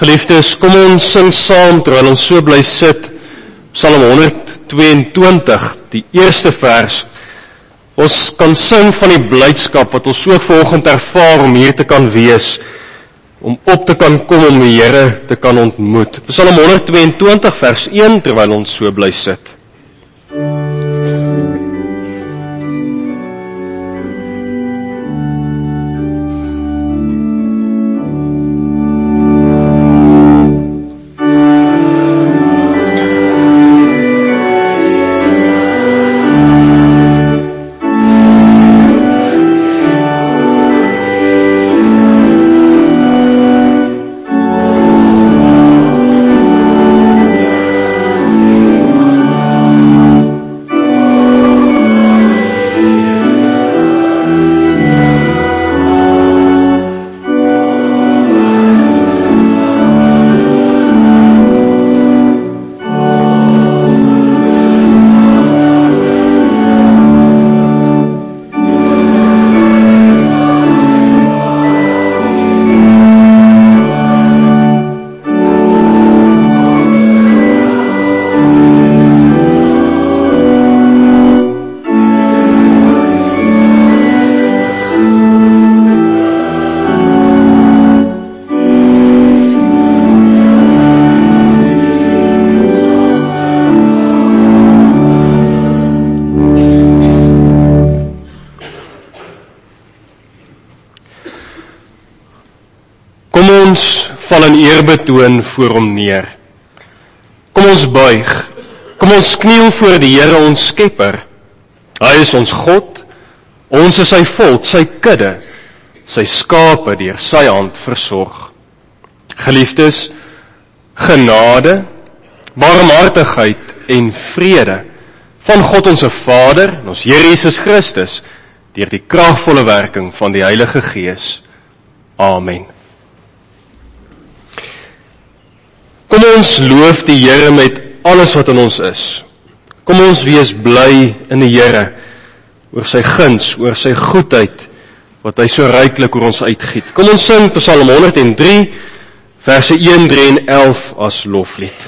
Geliefdes, kom ons sing saam terwyl ons so bly sit. Psalm 122, die eerste vers. Ons kan sing van die blydskap wat ons so vanoggend ervaar om hier te kan wees, om op te kan kom om die Here te kan ontmoet. Psalm 122 vers 1 terwyl ons so bly sit. Val in eerbetoon voor hom neer. Kom ons buig, kom ons kniel voor die Here ons Skepper. Hy is ons God, ons is sy volk, sy kudde, sy skape deur sy hand versorg. Geliefdes, genade, barmhartigheid en vrede van God ons Vader en ons Here Jesus Christus deur die kragvolle werking van die Heilige Gees. Amen. Kom ons loof die Here met alles wat in ons is. Kom ons wees bly in die Here, oor sy guns, oor sy goedheid, wat hy so ryklik oor ons uitgiet. Kom ons sing Psalm 103, verse 1, 3 en 11 as loflied.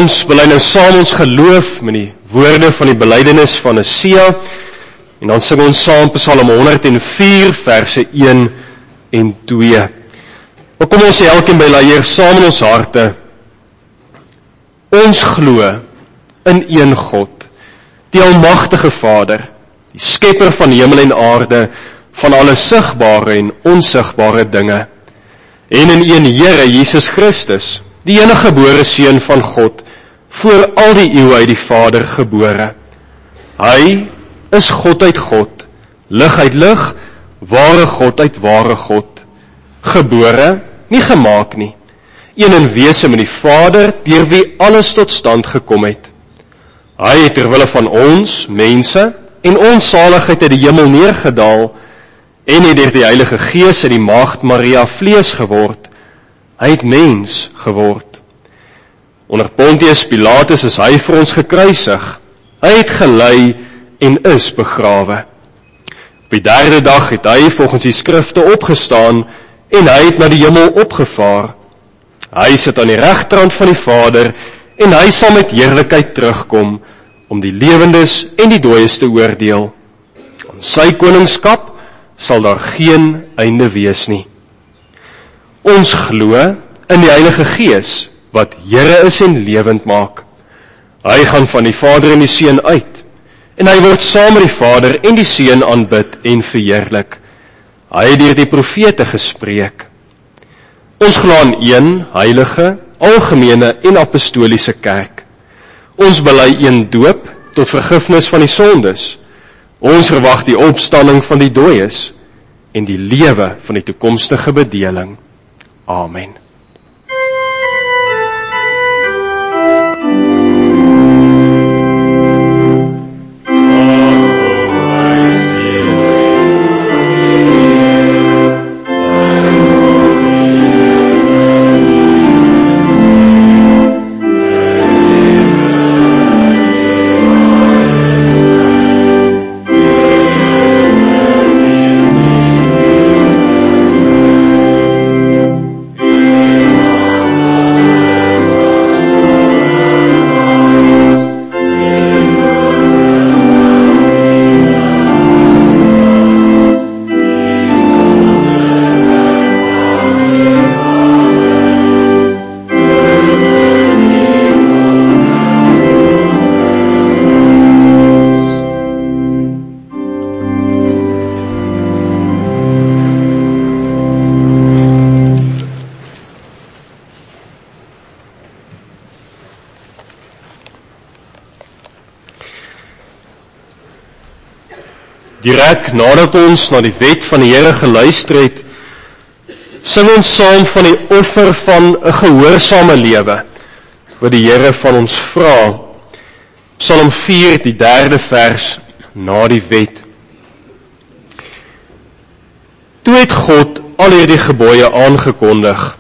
ons bely nou saam ons geloof met die woorde van die belydenis van Nicea, en dan sing ons saam Psalm 104 verse 1 en 2. Maar kom ons sê elkeen by leier saam in ons harte. Ons glo in een God, die almagtige Vader, die skepper van hemel en aarde, van alle sigbare en onsigbare dinge, en in een Here Jesus Christus, die enige gebore Seun van God, voor al die eeue uit die Vader gebore. Hy is God uit God, lig uit lig, ware God uit ware God, gebore, nie gemaak nie, een in wese met die Vader, deur wie alles tot stand gekom het. Hy het terwille van ons, mense, en ons saligheid uit die hemel neergedaal, en het deur die Heilige Gees uit die maagd Maria vlees geword. Hy het mens geword. Onder Pontius Pilatus is hy vir ons gekruisig. Hy het gelei en is begrawe. Op die 3de dag het hy volgens die skrifte opgestaan, en hy het na die hemel opgevaar. Hy sit aan die regterhand van die Vader, en hy sal met heerlikheid terugkom, om die lewendes en die dooies te oordeel. Aan sy koningskap sal daar geen einde wees nie. Ons glo in die Heilige Gees, wat Here is en lewend maak. Hy gaan van die Vader en die Seun uit, en hy word saam met die Vader en die Seun aanbid en verheerlik. Hy het deur die profete gespreek. Ons glo aan een heilige, algemene en apostoliese kerk. Ons bely een doop tot vergifnis van die sondes. Ons verwag die opstanding van die dooies en die lewe van die toekomstige bedeling. Amen. Direk nadat ons na die wet van die Here geluister het, sing ons saam van die offer van 'n gehoorsame lewe, wat die Here van ons vra. Psalm 4, die 3de vers, na die wet. Toe het God al hierdie gebooie aangekondig.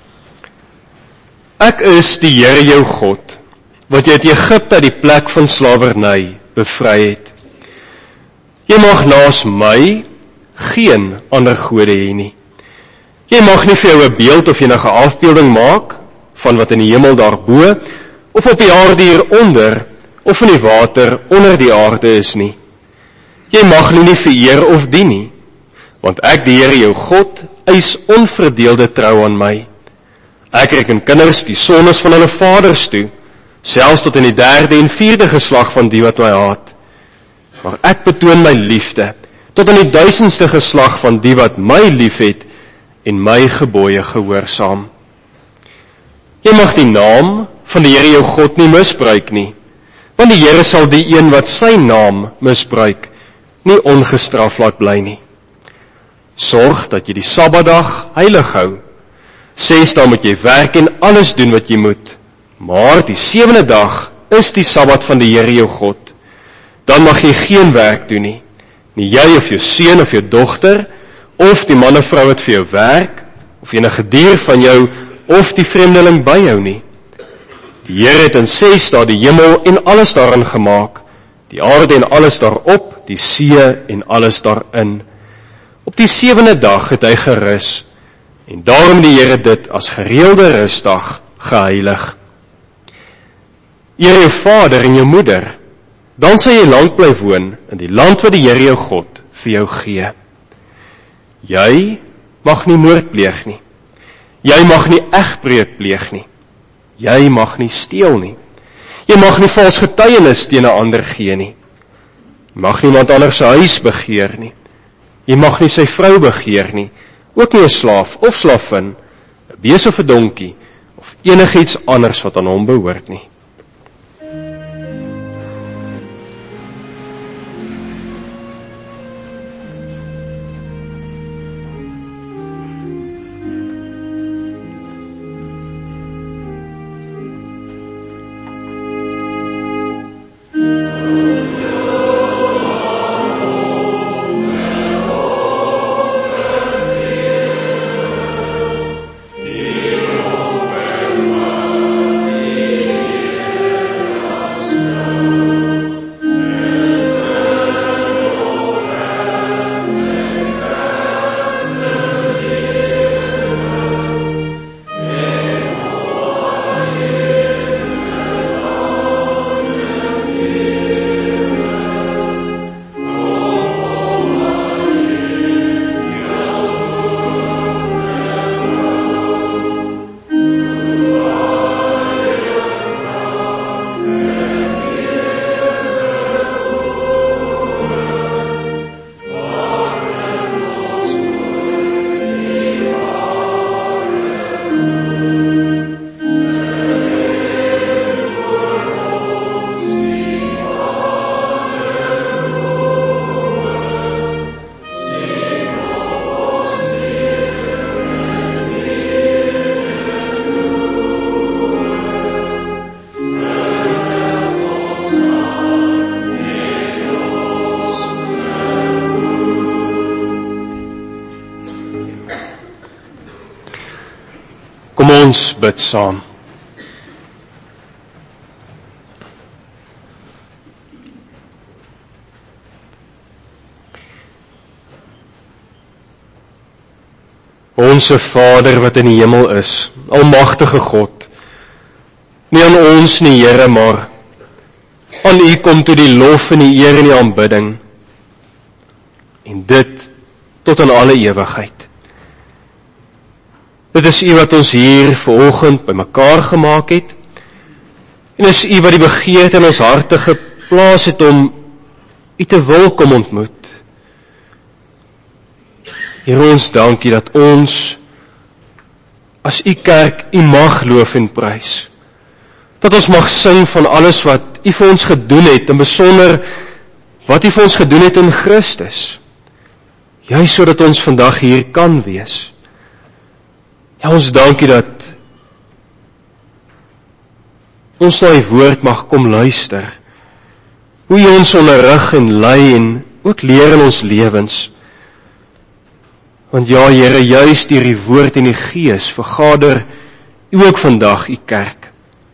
Ek is die Here jou God, wat jy uit Egipte uit die plek van slawerny bevry het. Jy mag naas my geen ander gode hê nie. Jy mag nie vir jou 'n beeld of enige afbeelding maak van wat in die hemel daarbo, of op die aarde hieronder, of in die water onder die aarde is nie. Jy mag nie vereer of dien nie, want ek, die Here jou God, eis onverdeelde trou aan my. Ek reken kinders die sondes van hulle vaders toe, selfs tot in die 3de en 4de geslag van die wat my haat. Maar ek betoon my liefde, tot in die 1000ste geslag van die wat my liefhet en my gebooie gehoorsaam. Jy mag die naam van die Here jou God nie misbruik nie, want die Here sal die een wat sy naam misbruik, nie ongestraf laat bly nie. Sorg dat jy die Sabbatdag heilig hou. 6 dae moet jy werk en alles doen wat jy moet, maar die 7de dag is die Sabbat van die Here jou God. Dan mag jy geen werk doen nie, nie jy of jou seun of jou dogter, of die man of vrou wat vir jou werk, of enige dier van jou, of die vreemdeling by jou nie. Die Here het in 6 dae die hemel en alles daarin gemaak, die aarde en alles daarop, die see en alles daarin. Op die 7de dag het hy gerus, en daarom die Here dit as gereelde rusdag geheilig. Eer jou vader en jou moeder, dan sal jy lank bly woon in die land wat die Here jou God vir jou gee. Jy mag nie moord pleeg nie. Jy mag nie egbreuk pleeg nie. Jy mag nie steel nie. Jy mag nie vals getuienis teen 'n ander gee nie. Jy mag niemand anders se huis begeer nie. Jy mag nie sy vrou begeer nie, ook nie 'n slaaf of slavin, 'n bees of 'n donkie, of enigiets anders wat aan hom behoort nie. Kom ons bid saam. Onse Vader wat in die hemel is, almagtige God, nie aan ons nie, Here, maar aan U kom toe die lof en die eer en die aanbidding, en dit tot aan alle ewigheid. Dit is U wat ons hier vanoggend bymekaar gemaak het, en is U wat die begeerte in ons harte geplaas het om U te wil kom ontmoet. Here, ons dankie dat ons as U kerk U mag loof en prys. Dat ons mag sing van alles wat U vir ons gedoen het, en besonder wat U vir ons gedoen het in Christus. Juist sodat ons vandag hier kan wees. Ja, ons dankie dat ons na U woord mag kom luister. Hoe U ons onderrig en lei en ook leer in ons lewens. Want ja, Here, juist deur die woord en die gees vergader U ook vandag U kerk.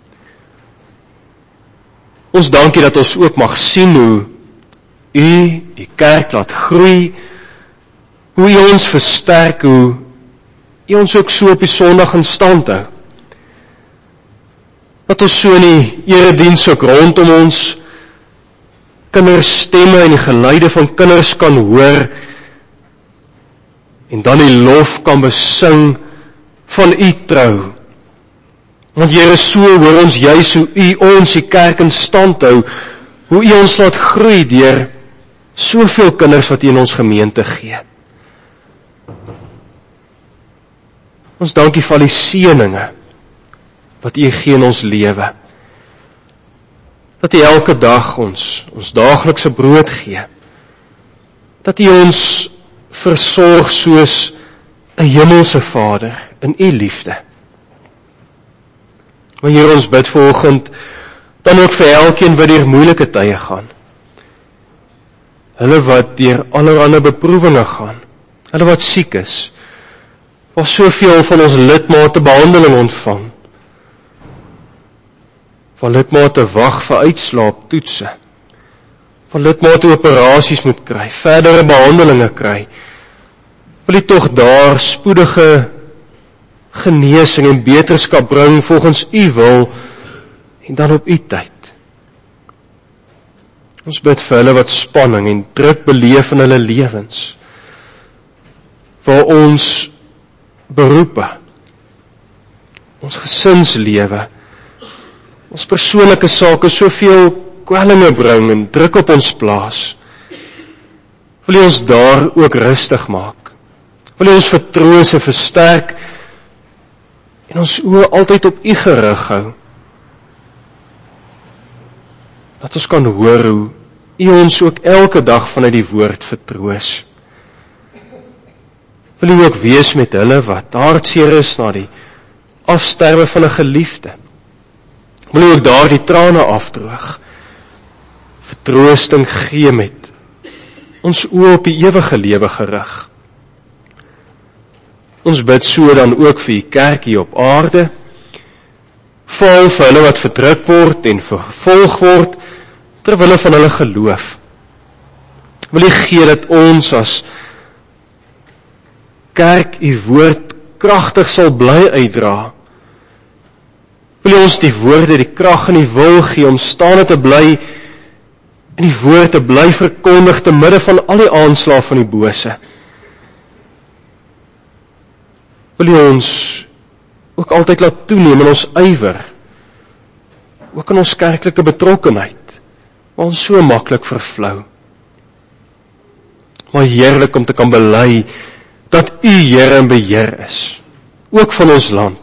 Ons dankie dat ons ook mag sien hoe U die kerk laat groei, hoe U ons versterk, hoe U ons ook so op die Sondag in stand hou. Dat ons so in die erediens ook rondom ons kinderstemme en die geluide van kinders kan hoor, en dan die lof kan besing van U trou. Want Here, so hoor ons juis hoe U ons die kerk in stand hou, hoe U ons laat groei deur soveel kinders wat U in ons gemeente gee. Ons dankie vir al die seëninge wat U gee in ons lewe. Dat U elke dag ons daaglikse brood gee. Dat U ons versorg soos 'n hemelse Vader in U liefde. Maar Here, ons bid vanoggend dan ook vir elkeen wat deur moeilike tye gaan. Hulle wat deur allerlei beproewinge gaan. Hulle wat siek is. Waar soveel van ons lidmate behandeling ontvang. Van lidmate wag vir uitslaaptoetse. Van lidmate operasies moet kry, verdere behandelinge kry. Wil U tog daar spoedige genesing en beterskap bring volgens U wil en dan op U tyd. Ons bid vir hulle wat spanning en druk beleef in hulle lewens, waar ons beroepe, ons gesinslewe, ons persoonlike sake soveel kwellinge bring en druk op ons plaas. Wil U ons daar ook rustig maak? Wil U ons vertroos en versterk en ons oë altyd op U gerig hou? Dat ons kan hoor hoe U ons ook elke dag vanuit die woord vertroos. Wil U ook wees met hulle wat hartseer is na die afsterwe van 'n geliefde. Wil U ook daar die trane afdroog, vertroosting gee met ons oë op die ewige lewe gerig. Ons bid so dan ook vir U kerk hier op aarde, veral vir hulle wat verdruk word en vervolg word, terwille van hulle geloof. Wil U gee dat ons as kerk U woord kragtig sal bly uitdra. Wil U ons die woorde, die krag en die wil gee om staande te bly en die woord te bly verkondig te midde van al die aanslae van die bose. Wil U ons ook altyd laat toeneem in ons ywer, ook in ons kerklike betrokkenheid, waar ons so maklik vervlou. Maar heerlik om te kan bely dat U Here in beheer is, ook van ons land.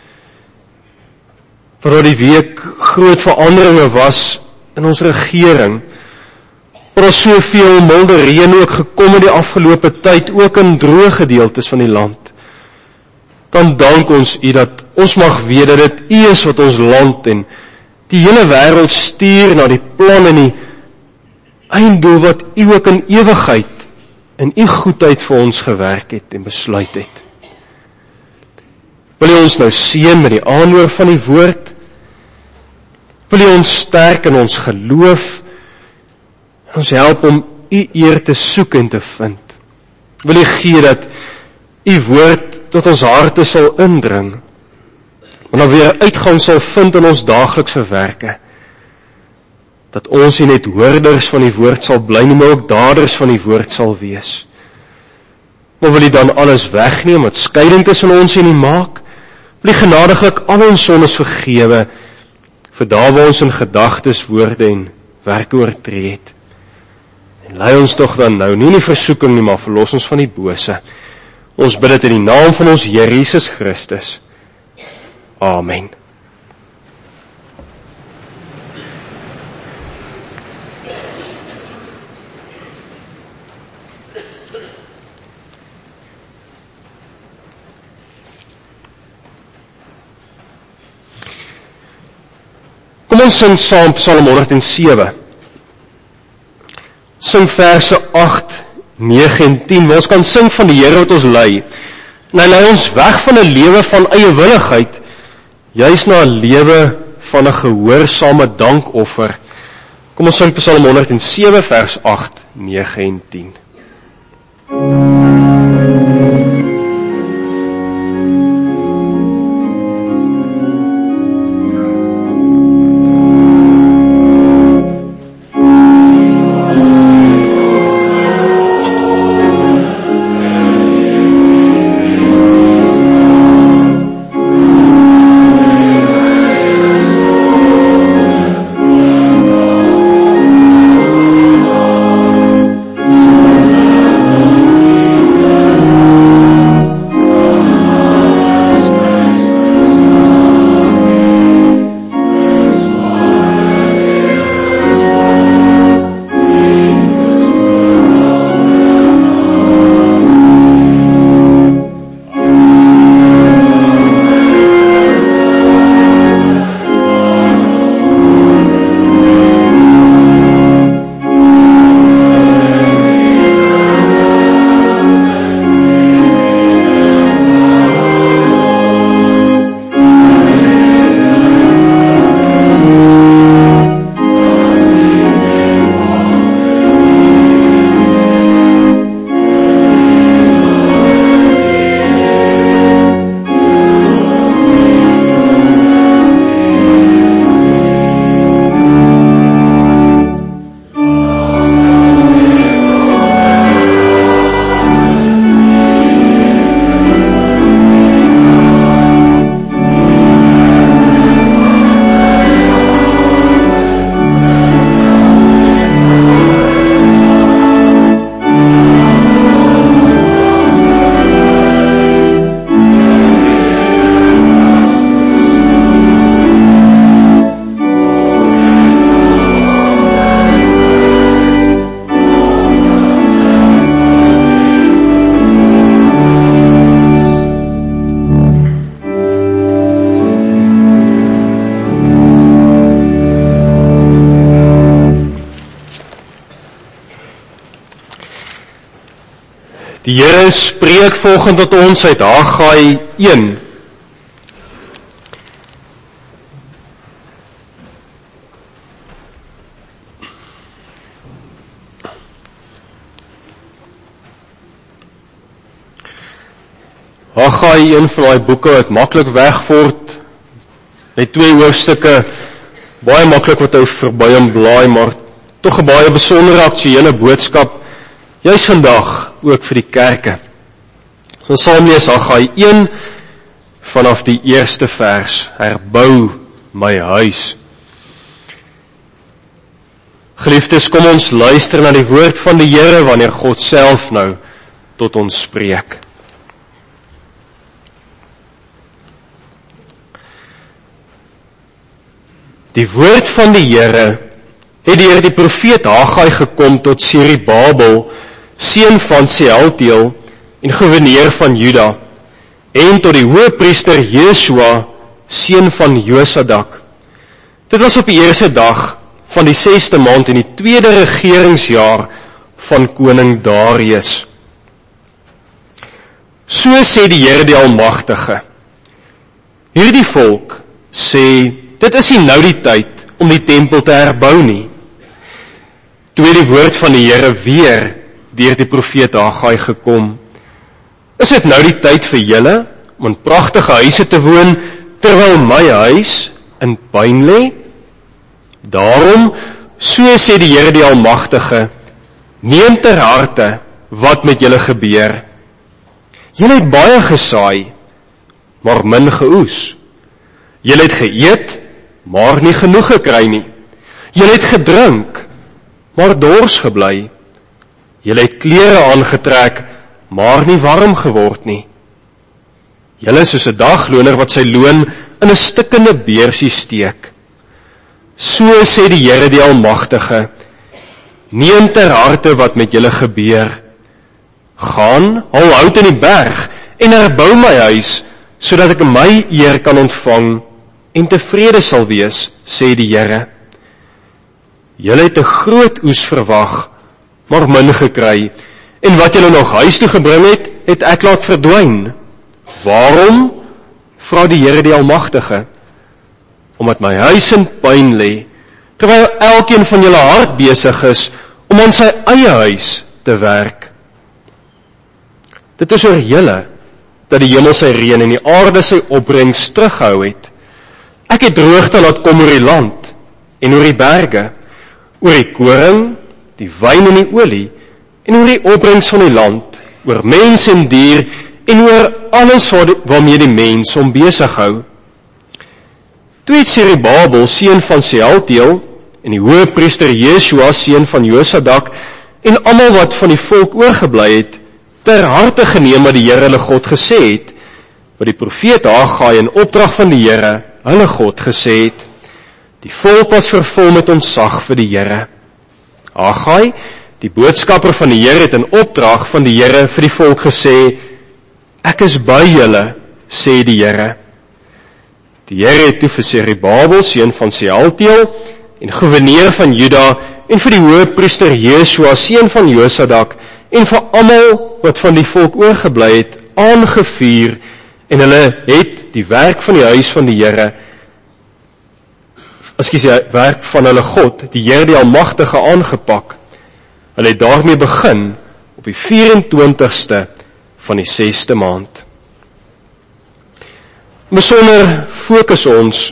Waar die week groot veranderinge was in ons regering, waar daar soveel milde reën ook gekom in die afgelope tyd, ook in droë gedeeltes van die land. Dan dank ons U dat ons mag weet dat dit U is wat ons land en die hele wêreld stuur na die plan en die einddoel wat U ook in ewigheid in U goedheid vir ons gewerk het en besluit het. Wil U ons nou seën met die aanhoor van die woord? Wil U ons sterk in ons geloof en ons help om U eer te soek en te vind? Wil U gee dat U woord tot ons harte sal indring, maar dan weer uitgang sal vind in ons daaglikse werke, dat ons nie net hoorders van die woord sal bly nie, maar ook daders van die woord sal wees. Maar wil U dan alles wegneem, wat skeiding tussen ons en U maak? Wil U genadiglik al ons sondes vergewe, vir daar waar ons in gedagtes, woorde en werke oortree het. En lei ons tog dan nou, nie in die versoeking nie, maar verlos ons van die bose. Ons bid dit in die naam van ons Here Jesus Christus. Amen. Kom ons sing saam Psalm 107. Sing verse 8, 9 en 10. Ons kan sing van die Here wat ons lei. En hy lei ons weg van 'n lewe van eie willigheid, juis na 'n lewe van 'n gehoorsame dankoffer. Kom ons sing Psalm 107 vers 8, 9 en 10. Die Here spreek volgende tot ons uit Haggai 1. Haggai, een van die boeke wat maklik wegvoort, met 2 hoofstukke, baie maklik wat ou verby hom blaai, maar tog 'n baie besondere aktuele boodskap, juis vandag, ook vir die kerke. So saam lees Haggai 1, vanaf die eerste vers, herbou my huis. Geliefdes, kom ons luister na die woord van die Here, wanneer God self nou tot ons spreek. Die woord van die Here het deur die profeet Haggai gekom tot Serubabel, seun van Sealtiel en goewerneur van Juda, en tot die hoëpriester Jesua, seun van Josadak. Dit was op die eerste dag van die 6de maand in die 2de regeringsjaar van koning Darius. So sê die Here die Almagtige: hierdie volk sê, dit is nie nou die tyd om die tempel te herbou nie. Toe het die woord van die Here weer deur die profeet Haggai gekom: is dit nou die tyd vir julle om in pragtige huise te woon, terwyl my huis in puin lê? Daarom, so sê die Here die Almagtige, neem ter harte wat met julle gebeur. Julle het baie gesaai, maar min geoes. Julle het geëet, maar nie genoeg gekry nie. Julle het gedrink, maar dors gebly. Julle het klere aangetrek, maar nie warm geword nie. Julle is soos 'n dagloner wat sy loon in 'n stikkende beursie steek. So sê die Here die Almagtige, neem ter harte wat met julle gebeur. Gaan, haal hout in die berg en herbou my huis, sodat ek my eer kan ontvang en tevrede sal wees, sê die Here. Julle het 'n groot oes verwag, maar min gekry, en wat julle nog huis toe gebring het, het ek laat verdwyn. Waarom? Vra die Here die Almagtige. Omdat my huis in puin lê, terwyl elkeen van julle hard besig is om aan sy eie huis te werk. Dit is oor julle dat die hemel sy reën en die aarde sy opbrengs terughou het. Ek het droogte laat kom oor die land en oor die berge, oor die koring, die wyn en die olie, en oor die opbrengs van die land, oor mens en dier, en oor alles waarmee die mens hom besig hou. Toe het Serubabel, seun van Sealtiel, en die hoëpriester Jesua, seun van Josadak, en almal wat van die volk oorgebly het, ter harte geneem wat die Here hulle God gesê het, wat die profeet Haggai in opdrag van die Here, hulle God, gesê het. Die volk was vervul met ontzag vir die Here. Haggai, die boodskapper van die Here, het in opdrag van die Here vir die volk gesê: ek is by julle, sê die Here. Die Here het toe vir Serubabel, seun van Sealtiel, en goewerneur van Juda, en vir die hoëpriester Jesua, seun van Josadak, en vir almal wat van die volk oorgebly het, aangevuur, en hulle het die werk van die huis van die Here, die werk van hulle God, die Here die Almagtige, aangepak. Hulle het daarmee begin op die 24ste van die 6de maand. Besonder fokus ons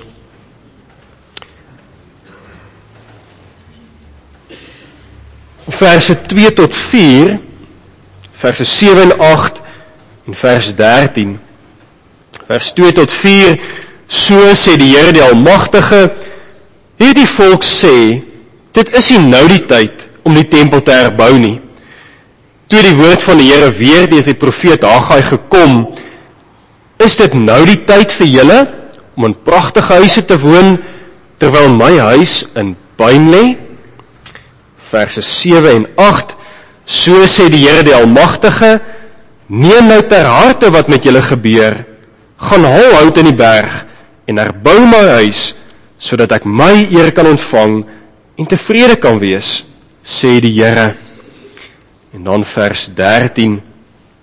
op verse 2 tot 4, verse 7 en 8 en vers 13. Vers 2 tot 4, so sê die Here die Almagtige, hierdie volk sê, dit is nie nou die tyd om die tempel te herbou nie. Toe die woord van die Here weer deur die profeet Haggai gekom, is dit nou die tyd vir julle om in pragtige huise te woon, terwyl my huis in puin lê? Verse 7 en 8, so sê die Here die Almagtige, neem nou ter harte wat met julle gebeur, gaan haal hout in die berg en herbou my huis, sodat ek my eer kan ontvang en tevrede kan wees, sê die Here. En dan vers 13,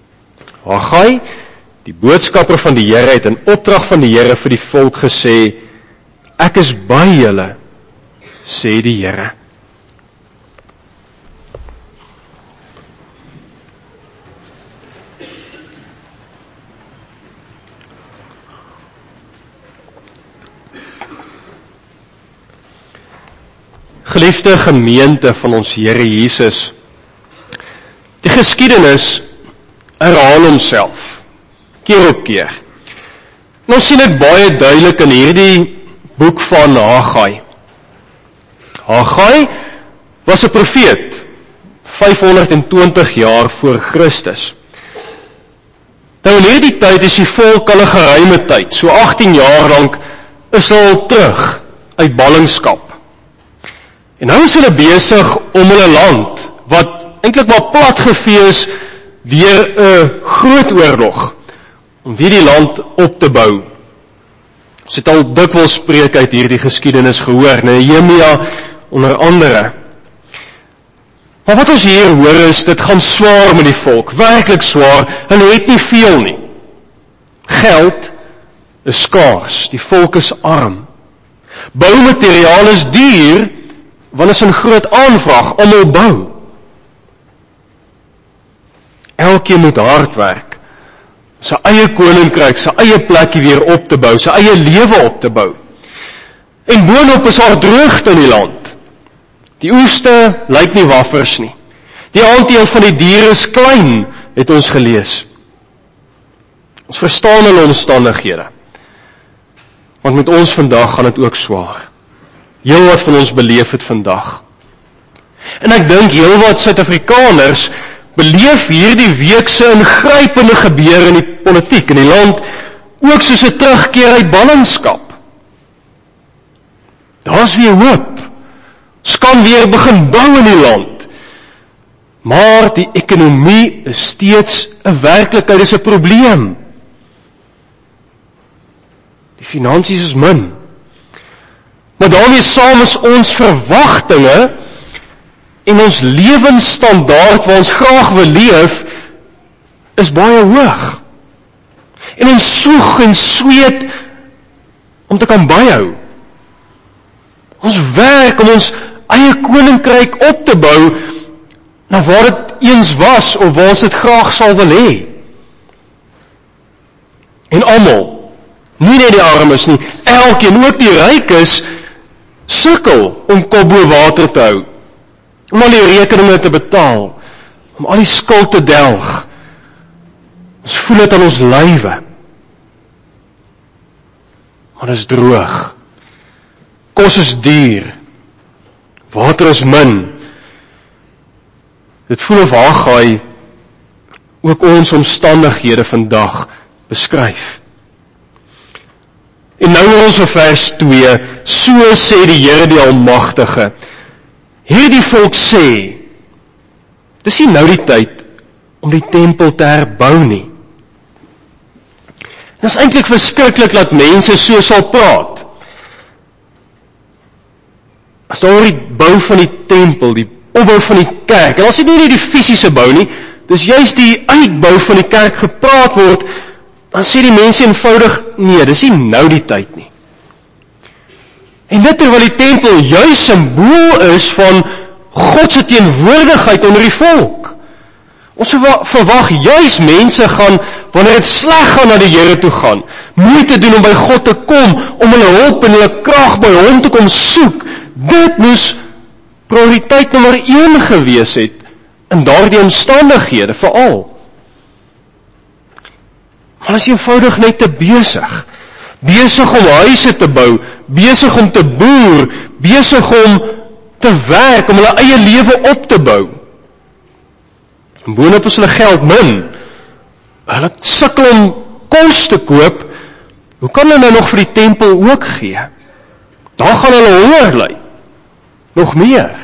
Haggai, die boodskapper van die Here, het in opdrag van die Here vir die volk gesê, ek is by julle, sê die Here. Geliefde gemeente van ons Here Jesus, die geskiedenis herhaal homself, keer op keer. En ons sien dit baie duidelik in hierdie boek van Haggai. Haggai was 'n profeet, 520 jaar voor Christus. Nou in hierdie tyd is die volk al 'n geruime tyd, so 18 jaar lank is hulle terug uit ballingskap. En nou is hulle besig om hulle land, wat eintlik maar platgevee is deur 'n groot oorlog, om weer die land op te bou. Ons het al dikwels preek uit hierdie geskiedenis gehoor, Nehemia onder andere. Maar wat ons hier hoor is, dit gaan swaar met die volk, werklik swaar, hulle het nie veel nie. Geld is skaars, die volk is arm. Boumateriaal is duur, want is 'n groot aanvraag, almal bou. Elkeen moet hard werk, sy eie koninkryk, sy eie plekkie weer op te bou, sy eie lewe op te bou. En boonop is daar droogte in die land. Die oeste lyk nie waffers nie. Die aandeel van die diere is klein, het ons gelees. Ons verstaan hulle omstandighede. Want met ons vandag gaan dit ook swaar. Heel wat van ons beleef het vandag. En ek dink heel wat Suid-Afrikaners beleef hierdie week se ingrypende gebeure in die politiek in die land, ook soos 'n terugkeer uit ballingskap. Daar's weer hoop. Ons kan weer begin bou in die land. Maar die ekonomie is steeds 'n werklikheid, is 'n probleem. Die finansies is min. Maar daarmee saam is ons verwagtinge en ons lewensstandaard waar ons graag wil leef, is baie hoog. En ons soeg en sweet om te kan byhou. Ons werk om ons eie koninkryk op te bou, na waar dit eens was, of waar ons dit graag sal wil hê. En almal, nie net die armes nie, elkeen, ook die rykes, sukkel om kop bo water te hou, om al die rekeninge te betaal, om al die skuld te delg. Ons voel dit aan ons lywe. Maar dit is droog. Kos is duur. Water is min. Dit voel of Haggai ook ons omstandighede vandag beskryf. En nou in ons vers 2, so sê die Here die Almagtige. Hierdie volk sê, dis nie nou die tyd om die tempel te herbou nie. Dit is eintlik verskriklik dat mense so sal praat. As daar oor die bou van die tempel, die opbou van die kerk, en as dit nie die fisiese bou nie, dis juist die uitbou van die kerk gepraat word, dan sê die mense eenvoudig, nee, dis nie nou die tyd nie. En dit terwyl die tempel juist symbool is van God se teenwoordigheid onder die volk. Ons verwag juist mense gaan, wanneer het sleg gaan, na die Here toe gaan, moeite doen om by God te kom, om hulle hulp en hulle krag by hom te kom soek. Dit moes prioriteit nommer 1 gewees het, in daardie omstandighede veral. Maar is eenvoudig net te besig om huise te bou, besig om te boer, besig om te werk, om hulle eie lewe op te bou. En boonop is hulle geld min, hulle sukkel om kos te koop, hoe kan hulle nou nog vir die tempel ook gee? Daar gaan hulle honger ly, nog meer.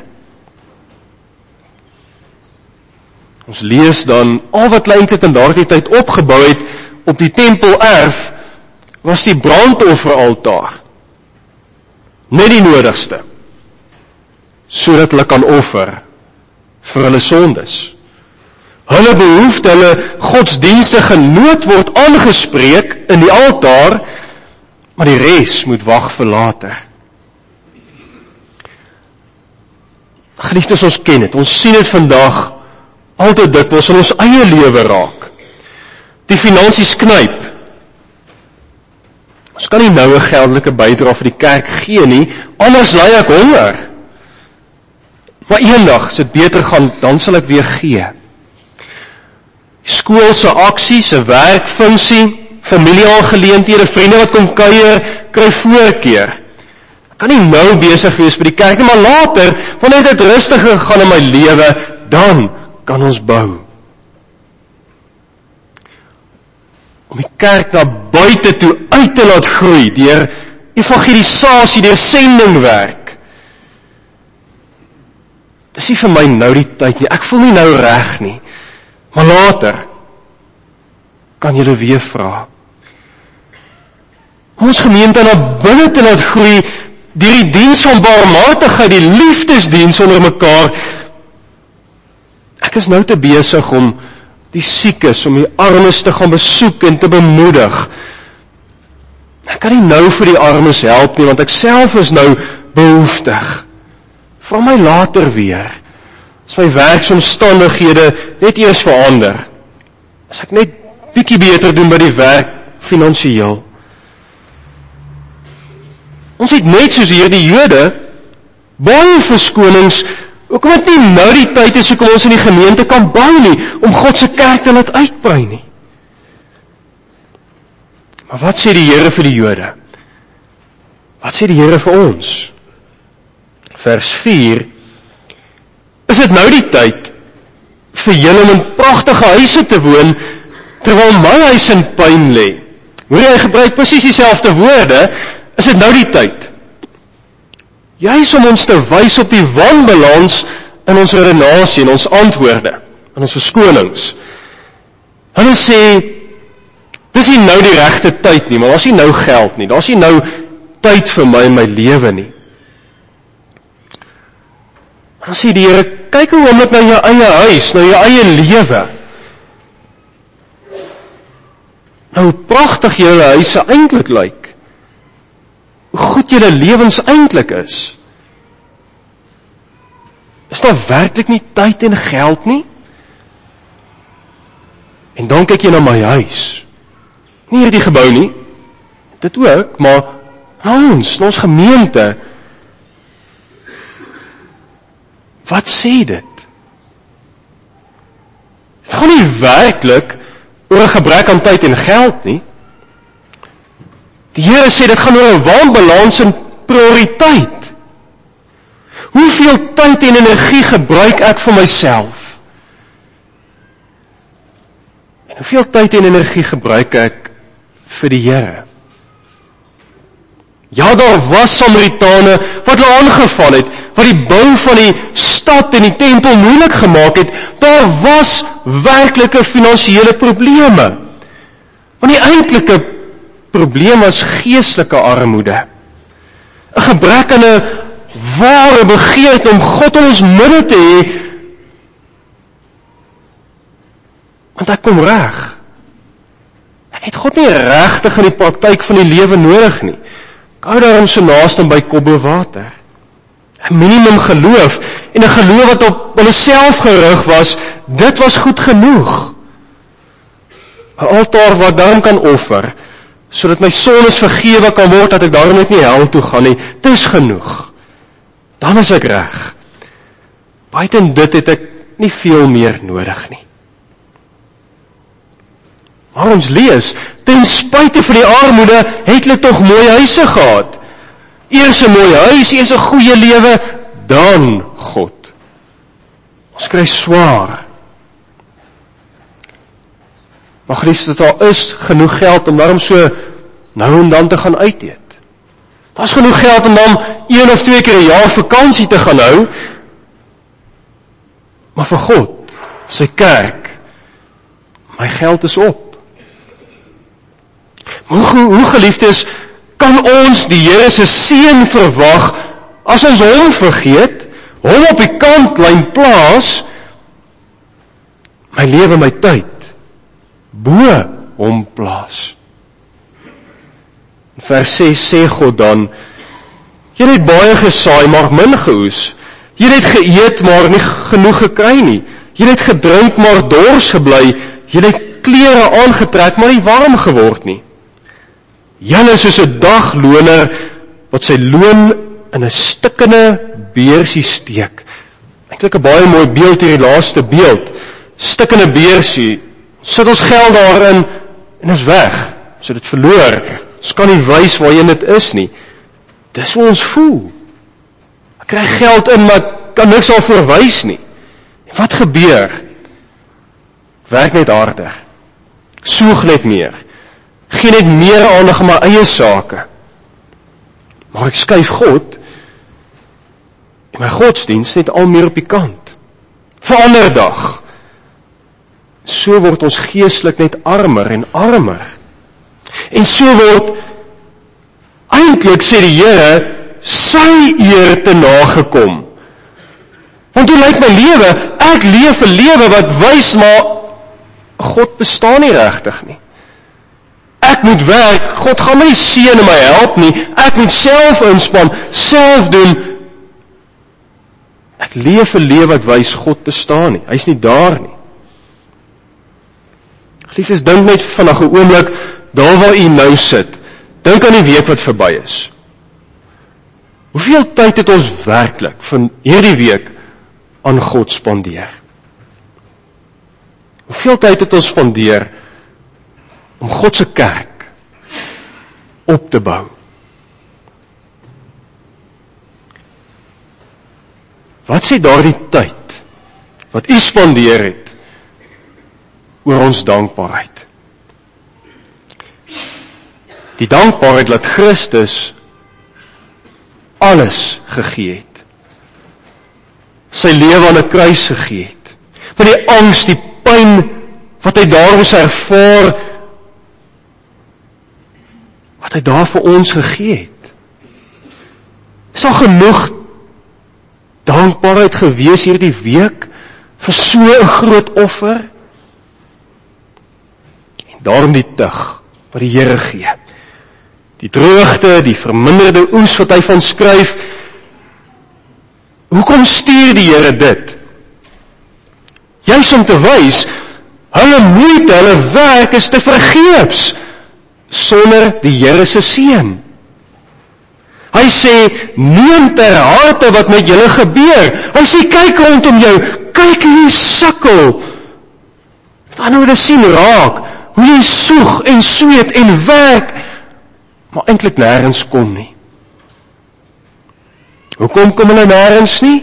Ons lees dan, al wat eintlik in daardie tyd opgebou het, op die tempelerf, was die brandofferaltaar. Net die nodigste, sodat hulle kan offer vir hulle sondes. hulle behoefte, hulle godsdienstige nood word aangespreek in die altaar, maar die res moet wag vir later. Geliefdes, ons ken dit, ons sien dit vandag al te dikwels in ons eie lewe raak. Die finansies knyp. Ons kan nie nou 'n geldelike bydrae vir die kerk gee nie, anders ly ek honger. Maar eendag, as dit beter gaan, dan sal ek weer gee. Skoolse aksies, 'n werkfunksie, familieaangeleenthede, vriende wat kom kuier, kry voorkeur. Ek kan nie nou besig wees by die kerk nie, maar later, wanneer dit rustiger gaan in my lewe, dan kan ons bou. Om die kerk na buite toe uit te laat groei, deur evangelisasie, deur sendingwerk. Dis nie vir my nou die tyd nie, ek voel nie nou reg nie, maar later kan julle weer vra. Ons gemeente na binne te laat groei, deur die diens van barmhartigheid, die liefdesdiens onder mekaar. Ek is nou te besig om die siekes, om die armes te gaan besoek en te bemoedig. Ek kan nie nou vir die armes help nie, want ek self is nou behoeftig. Vra my later weer, as my werksomstandighede net eers verander, as ek net bietjie beter doen by die werk, finansiëel. Ons het net soos hier die Jode, baie verskonings, ook omdat nie nou die tyd is, hoekom ons in die gemeente kan bou nie, om God se kerk te laat uitbrei nie. Maar wat sê die Here vir die Jode? Wat sê die Here vir ons? Vers 4, is dit nou die tyd vir julle om in pragtige huise te woon, terwyl my huis in pyn lê? Hoor jy, hy gebruik presies dieselfde woorde, is dit nou die tyd? Juis om ons te wys op die wanbalans in ons redenasie, in ons antwoorde, in ons verskonings. Hulle sê, dis nie nou die regte tyd nie, maar daar is nie nou geld nie, daar is nie nou tyd vir my in my lewe nie. Dan sê die Here, kyk hoe om dit na jou eie huis, na jou eie lewe. Nou, hoe pragtig julle huise eintlik lyk. Hoe goed julle lewens eintlik is. Is daar werklik nie tyd en geld nie? En dan kyk jy na my huis. Nie hierdie gebou nie, dit ook, maar ons gemeente. Wat sê dit? Het gaan nie werklik oor 'n gebrek aan tyd en geld nie. Die Here sê, dit gaan oor 'n wanbalans en prioriteit. Hoeveel tyd en energie gebruik ek vir myself? En hoeveel tyd en energie gebruik ek vir die Here? Ja, daar was Samaritane wat hulle aangeval het, wat die bou van die stad en die tempel moeilik gemaak het. Daar was werklike finansiële probleme. Want die eintlike probleem was geestelike armoede. 'n Gebrek aan 'n ware begeerte om God in ons midde te hê. Want ek kom reg. Ek het God nie regtig in die praktyk van die lewe nodig nie. Ek hou daarom so naaste by kop bo water. 'n Minimum geloof, en 'n geloof wat op hulle self gerig was, dit was goed genoeg. 'n Altaar wat daarom kan offer, sodat my sondes vergewe kan word, dat ek daarom net nie hel toe gaan nie, dis genoeg. Dan is ek reg. Buiten dit het ek nie veel meer nodig nie. Maar ons lees, ten spyte van die armoede, het hulle tog mooi huise gehad. Eers 'n mooi huis, eers 'n goeie lewe, dan God. Ons kry swaar. Maar geliefdes, daar is genoeg geld om daarom so nou en dan te gaan uit eet. Daar is genoeg geld om dan 1 of 2 keer 'n jaar vakansie te gaan hou. Maar vir God, vir sy kerk, my geld is op. Hoe geliefdes, kan ons die Here se seën verwag as ons hom vergeet, hom op die kantlyn plaas? my lewe, my tyd, bo hom plaas. In vers 6 sê God dan, julle het baie gesaai, maar min geoes. Julle het geëet, maar nie genoeg gekry nie. Julle het gedrink, maar dors gebly. Julle het klere aangetrek, maar nie warm geword nie. Julle is soos 'n dagloner wat sy loon in 'n stikkende beersie steek. Eintlik 'n baie mooi beeld hier, die laaste beeld. Stikkende beersie. Sit ons geld daarin en is weg. So dit verloor. Ons kan nie wys waarheen dit is nie. Dis hoe ons voel. Ek kry geld in, maar ek kan niks al voorwys nie. En wat gebeur? Werk net harder. Soeg net meer. Gee net meer aandag aan my eie sake. Maar ek skuif God en my godsdienst net al meer op die kant. Verander dag. So word ons geestelik net armer en armer. En so word eintlik, sê die Here, sy eer te nagekom. Want hoe lyk my lewe? Ek leef 'n lewe wat wys maar God bestaan nie regtig nie. Ek moet werk, God gaan my nie seën en my help nie. Ek moet self inspann, self doen. Ek leef 'n lewe wat wys God bestaan nie. Hy's nie daar nie. Geliefdes, dink net vandag 'n oomblik daar waar u nou sit. Dink aan die week wat verby is. Hoeveel tyd het ons werklik van hierdie week aan God spandeer? Hoeveel tyd het ons spandeer om God se kerk op te bou? Wat sê daardie tyd wat u spandeer het oor ons dankbaarheid? Die dankbaarheid dat Christus alles gegee het. Sy lewe aan 'n kruis gegee het. Met die angs, die pyn wat hy daar moes ervaar, wat hy daar vir ons gegee het. Is al genoeg dankbaarheid gewees hierdie week vir so 'n groot offer? En daarom die tug wat die Here gee. Die droogte, die verminderde oes wat hy van skryf. Hoekom stuur die Here dit? Juis om te wys, hulle moeite, hulle werk is te vergeefs, sonder die Here se seën. Hy sê, neem ter harte wat met julle gebeur. Hy sê, kyk rondom jou, kyk hoe jy sukkel. Met ander woorde sien raak, hoe jy soeg en sweet en werk, maar eintlik nêrens kom nie. Hoekom kom hulle nêrens nie?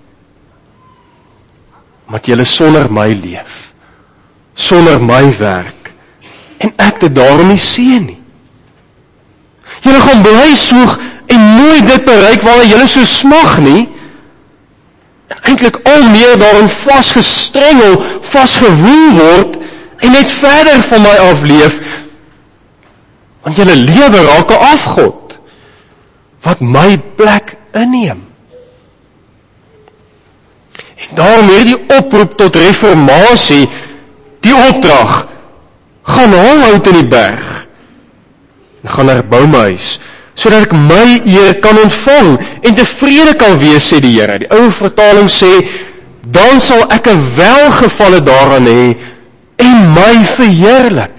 Omdat julle sonder my leef, sonder my werk, en ek dit daarom nie sien nie. Julle gaan bly soeg en nooit dit bereik waar julle so smag nie, en eintlik al meer daarin vasgestrengel, vasgewoel word, en net verder van my afleef, want julle lewe raak 'n afgod, wat my plek inneem. En daarom hierdie oproep tot reformatie, die opdrag, gaan haal hout in die berg, en gaan herbou my huis, sodat ek my eer kan ontvang, en tevrede kan wees, sê die Here. Die ou vertaling sê, dan sal ek 'n welgevalle daaraan hê, en my verheerlik.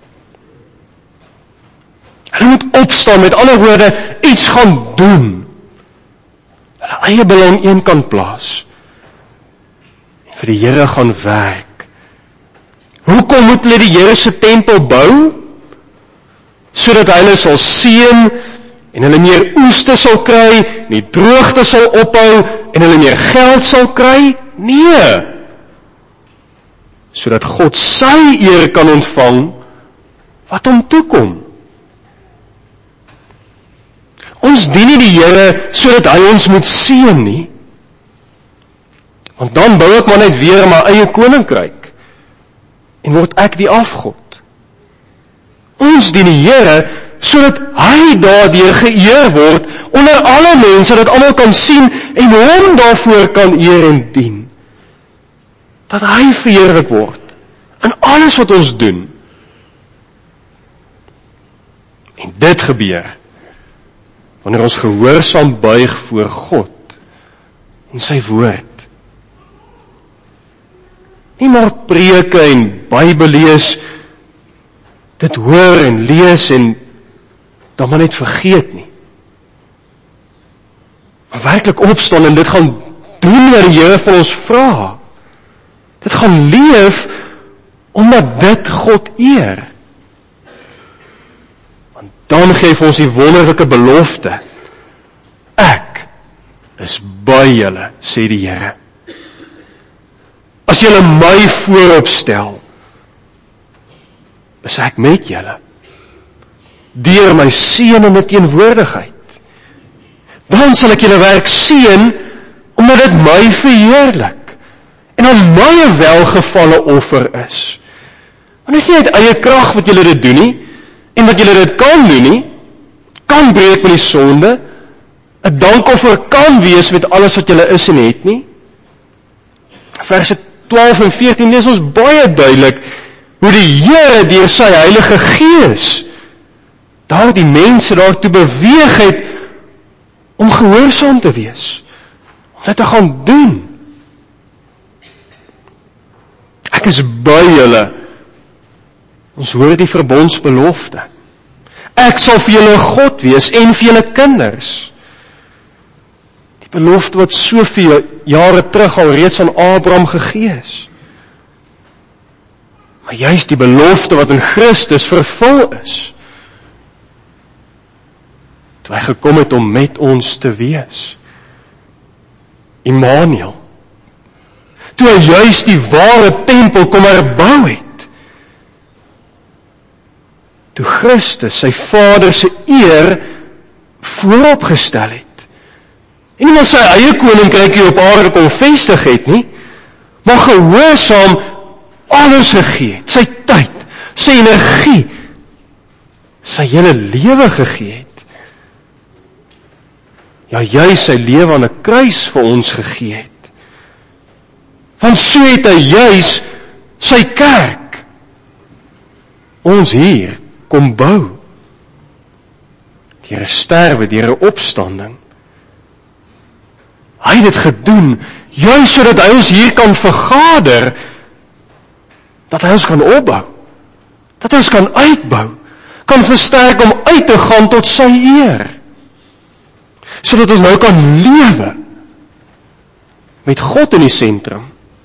Hulle moet opstaan, met ander woorde, iets gaan doen. Hulle eie belang een kan plaas. En vir die Here gaan werk. Hoekom moet hulle die Here se tempel bou? Sodat hy hulle sal seën, en hulle meer oeste sal kry, die droogte sal ophou, en hulle meer geld sal kry? Nee. Sodat God sy eer kan ontvang, wat hom toekom. Ons dien nie die Here sodat hy ons moet seën nie. Want dan bou ek maar net weer my eie koninkryk en word ek die afgod. Ons dien die Here sodat hy daardeur geëer word onder alle mense, dat almal kan sien en hom daarvoor kan eer en dien. Dat hy verheerlik word. in alles wat ons doen. En dit gebeur wanneer ons gehoorsaam buig voor God en sy woord. Nie maar preke en Bybel lees, dit hoor en lees en dan maar net vergeet nie. Maar werklik opstaan en dit gaan doen wat die Here van ons vra. Dit gaan leef omdat dit God eer. Want dan geef ons die wonderlike belofte. Ek is by julle, sê die Here. As julle my voorop stel, is ek met julle. Deur my seënende teenwoordigheid. Dan sal ek julle werk seën, omdat dit my verheerlik. En aan my 'n welgevalle offer is. Want dit is nie uit eie krag wat julle dit doen nie, en wat julle dit kan doen nie, kan breek met die sonde, 'n dankoffer kan wees met alles wat julle is en het nie. Verse 12 en 14 lees ons baie duidelik, hoe die Here deur sy Heilige Gees, daar die mense daartoe beweeg het, om gehoorsaam te wees, om dit te gaan doen. Ek is by julle. Ons hoor die verbondsbelofte. Ek sal vir julle God wees en vir julle kinders. Die belofte wat soveel jare terug al reeds aan Abraham gegee is. Maar juist die belofte wat in Christus vervul is. Toe hy gekom het om met ons te wees. Immanuel. Toe hy juist die ware tempel kom herbou het. Toe Christus sy Vader se eer vooropgestel het. En nie maar sy eie koninkryk hier op aarde kon vestig het nie, maar gehoorsaam alles gegee het, sy tyd, sy energie, sy hele lewe gegee het. Ja, juist sy lewe aan 'n kruis vir ons gegee het. Want so het hy juist sy kerk, ons hier, kom bou. Deur 'n sterwe, deur 'n opstanding. Hy het dit gedoen, juist sodat hy ons hier kan vergader, dat hy ons kan opbou, dat hy ons kan uitbou, kan versterk om uit te gaan tot sy eer, sodat ons nou kan lewe, met God in die sentrum.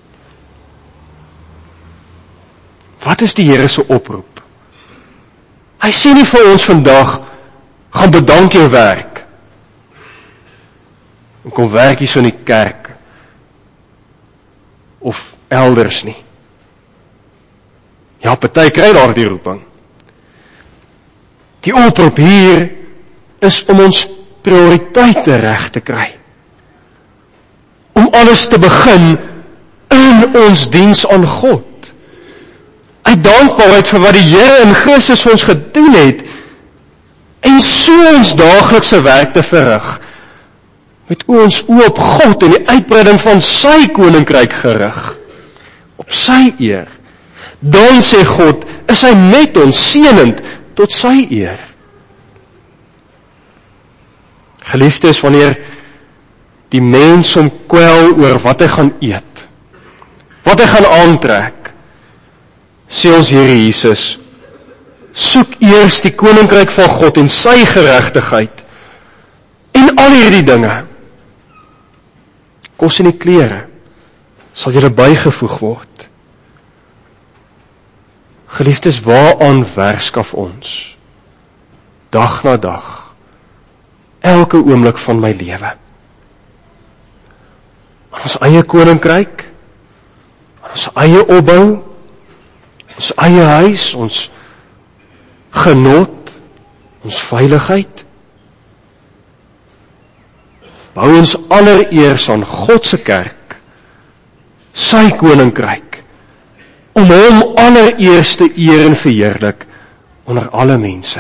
Wat is die Here se oproep? Hy sê nie vir ons vandag, gaan bedank jou werk, en kom werk hier so in die kerk, of elders nie. Ja, party kry daar die roeping. Die oproep hier is om ons prioriteite reg te kry. Om alles te begin in ons diens aan God. Uit dankbaarheid vir wat die Here in Christus vir ons gedoen het, en so ons daaglikse werk te verrig, met ons oë op God en die uitbreiding van sy koninkryk gerig, op sy eer. Dan sê God, is hy met ons seënend tot sy eer. Geliefdes, wanneer die mens hom kwel oor wat hy gaan eet, wat hy gaan aantrek, sê ons Here Jesus, soek eers die koninkryk van God en sy geregtigheid, en al hierdie dinge, kos en die klere, sal julle bygevoeg word. Geliefdes, waaraan werskaf ons? Dag na dag, elke oomblik van my lewe. Aan ons eie koninkryk, aan ons eie opbou, ons eie huis, ons genot, ons veiligheid. Bou ons allereers aan God se kerk, sy koninkryk, om hom allereerste eer en verheerlik onder alle mense.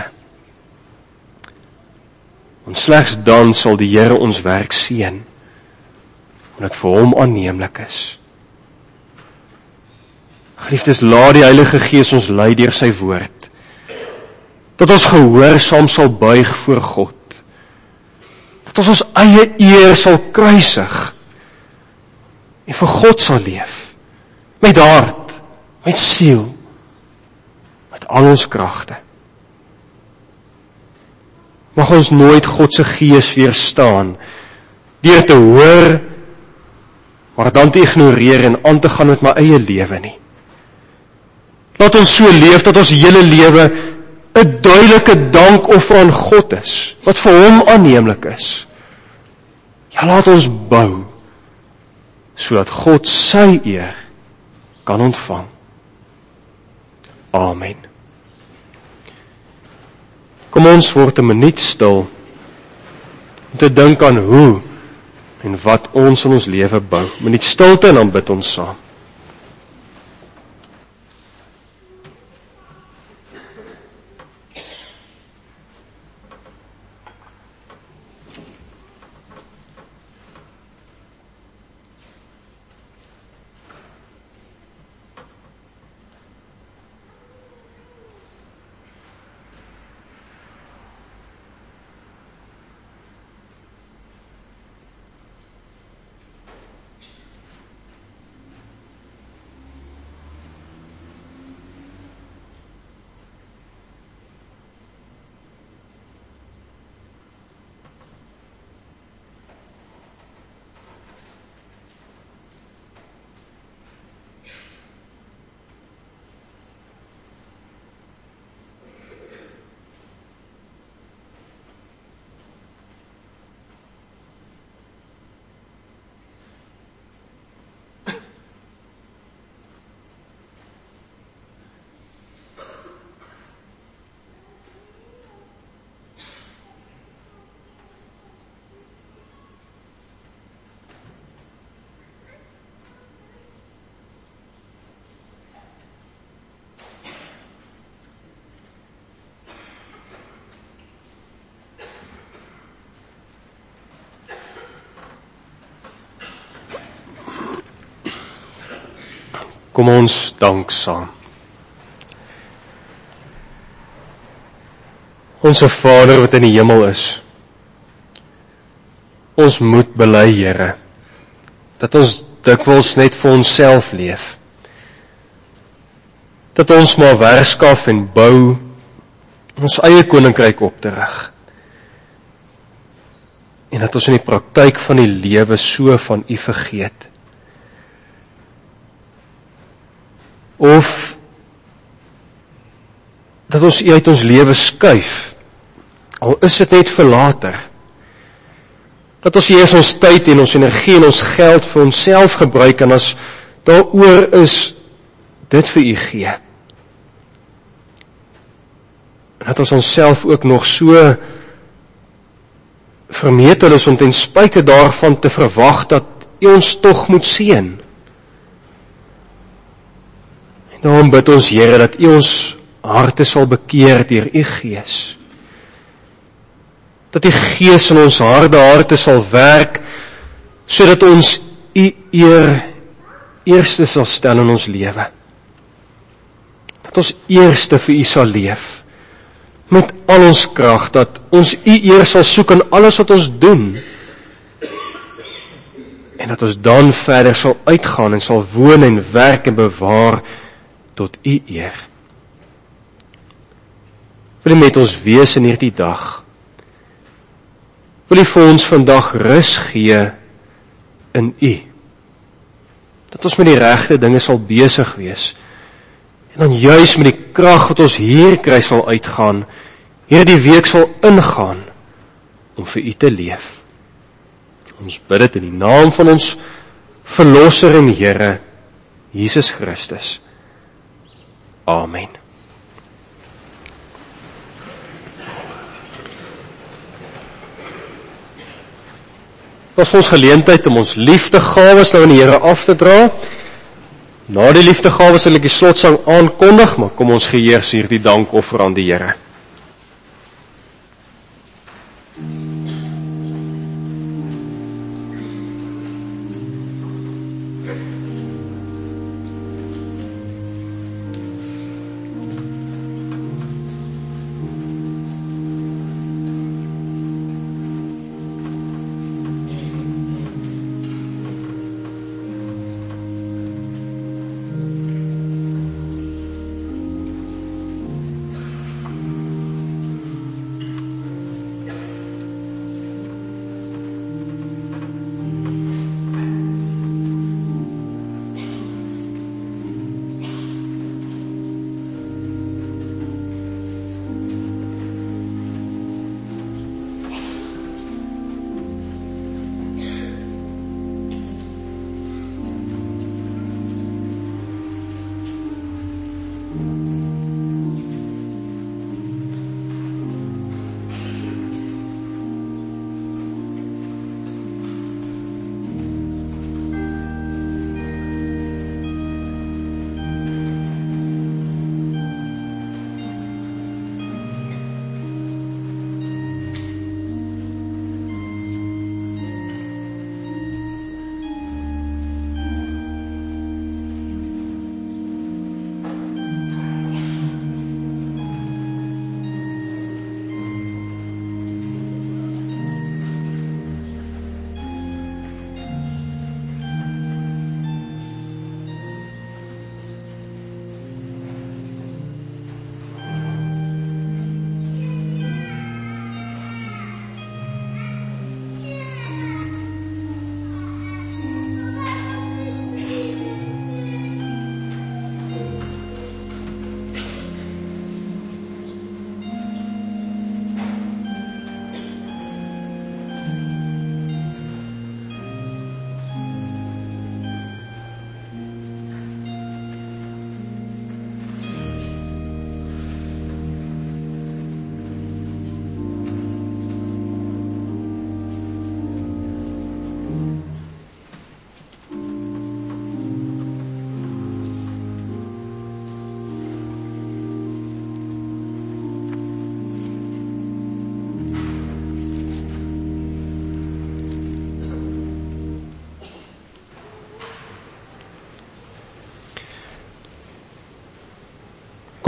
Want slegs dan sal die Here ons werk seën, omdat vir hom aanneemlik is. Geliefdes, laat die Heilige Gees ons lei deur sy woord. Dat ons gehoorsaam sal buig voor God. Dat ons eie eer sal kruisig. En vir God sal leef. Met hart, met siel, met al ons kragte. Mag ons nooit God se Gees weerstaan, deur te hoor, maar dan te ignoreer en aan te gaan met my eie lewe nie. Laat ons so leef dat ons hele lewe 'n duidelike dankoffer aan God is, wat vir hom aanneemlik is. Ja, laat ons bou, sodat God sy eer kan ontvang. Amen. Kom ons word 'n minuut stil om te dink aan hoe en wat ons in ons lewe bou. Minuut stilte en dan bid ons saam. Kom ons dank saam. Onse Vader wat in die hemel is, ons moet bely, Here, dat ons dikwels net vir onsself leef. Dat ons maar werskaf en bou, ons eie koninkryk op te rig. En dat ons in die praktyk van die lewe so van U vergeet. Of dat ons U uit ons lewe skuif, al is dit net vir later. Dat ons eers ons tyd en ons energie en ons geld vir onsself gebruik, en as daaroor is, dit vir U gee. En dat ons onsself ook nog so vermetel is om ten spyte daarvan te verwag dat U ons tog moet seën. En daarom bid ons, Here, dat U ons harte sal bekeer deur U Gees. Dat die Gees in ons harte sal werk, sodat ons U eer eerste sal stel in ons lewe. Dat ons eerste vir U sal leef, met al ons krag, dat ons U eer sal soek in alles wat ons doen, en dat ons dan verder sal uitgaan en sal woon en werk en bewaar tot U eer. Wil U met ons wees in hierdie dag? Wil U vir ons vandag rus gee in U? Dat ons met die regte dinge sal besig wees, en dan juis met die krag wat ons hier kry sal uitgaan, hierdie week sal ingaan, om vir U te leef. Ons bid dit in die naam van ons Verlosser en Here, Jesus Christus. Amen. Dit is ons geleentheid om ons liefdegawes nou aan die Here af te dra. Na die liefdegawes sal ek die slotsang aankondig, maar kom ons gee eers hierdie dankoffer aan die Here.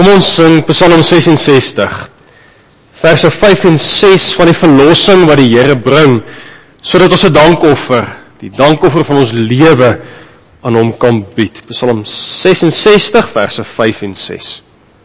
Kom ons sing Psalm 66, verse 5 en 6 van die verlossing wat die Here bring, sodat ons 'n dankoffer, die dankoffer van ons lewe, aan hom kan bied. Psalm 66, verse 5 en 6.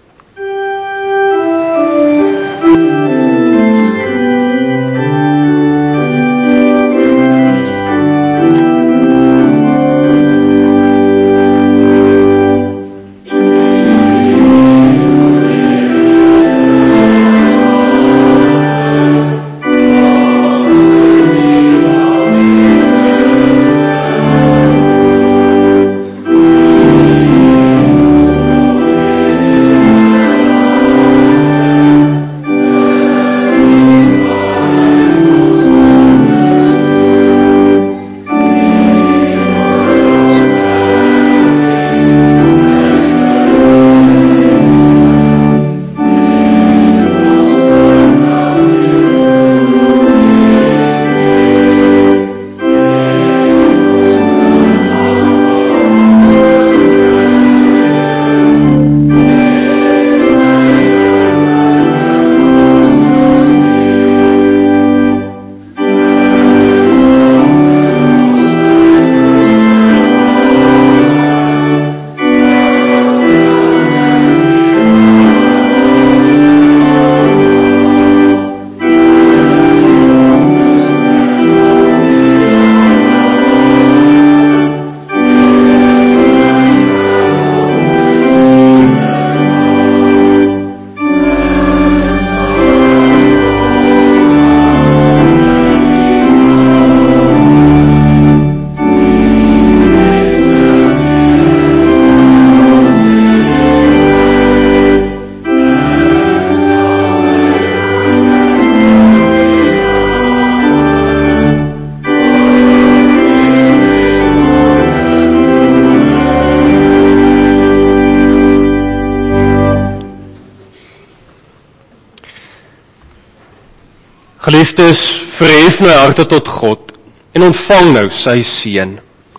Geliefdes, verhef my harte tot God en ontvang nou sy seën.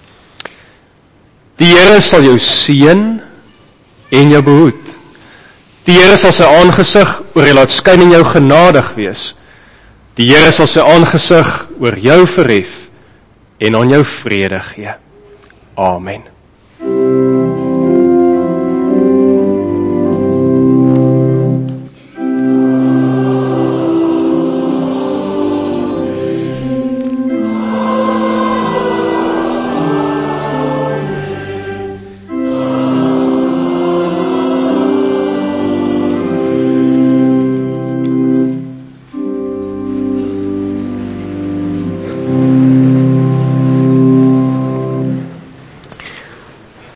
Die Here sal jou seën en jou behoed. Die Here sal sy aangesig oor jou laat skyn en jou genadig wees. Die Here sal sy aangesig oor jou verhef en aan jou vrede gee. Amen.